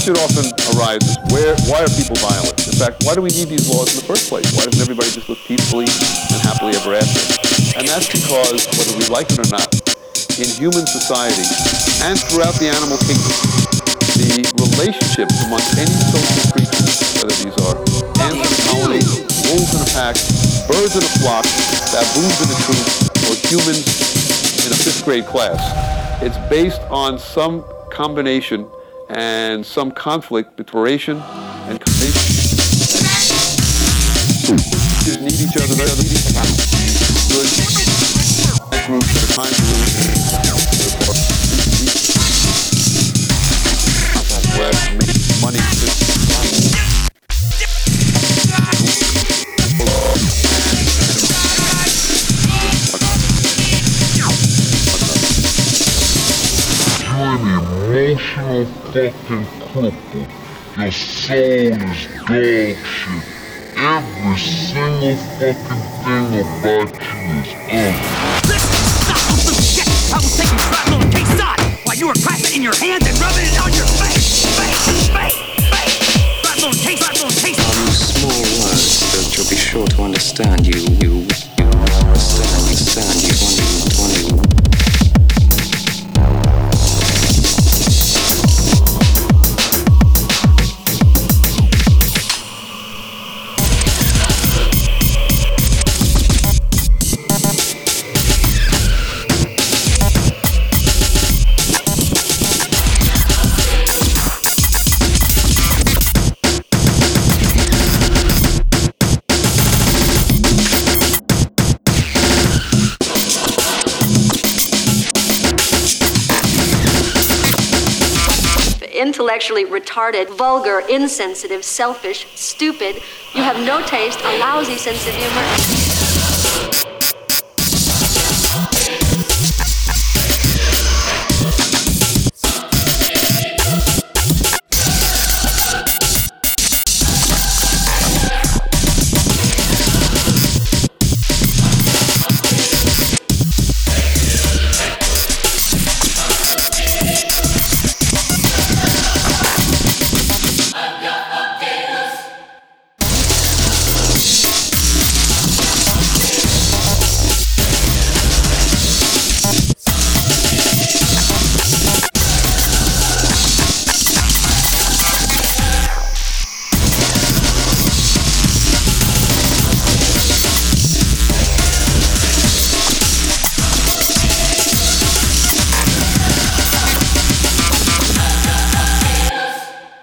question often arises, why are people violent? In fact, why do we need these laws in the first place? Why doesn't everybody just live peacefully and happily ever after? And that's because, whether we like it or not, in human society and throughout the animal kingdom, the relationships among any social creatures, whether these are ants in a colony, wolves in a pack, birds in a flock, baboons in a troop, or humans in a fifth grade class, it's based on some combination and some conflict between duration and condition. Need each other. Good groups at a time to where make money. Emotional fucking cripple. Your soul is dog shit. Every single fucking thing about you is ugly. Stop with some shit! I was taking shrapnel and K-Sod while you were clapping it in your hands and rubbing it on your face! Shrapnel and K-Sod! Small words that you'll be sure to understand. You understand. You. Intellectually retarded, vulgar, insensitive, selfish, stupid. You have no taste, a lousy sense of humor.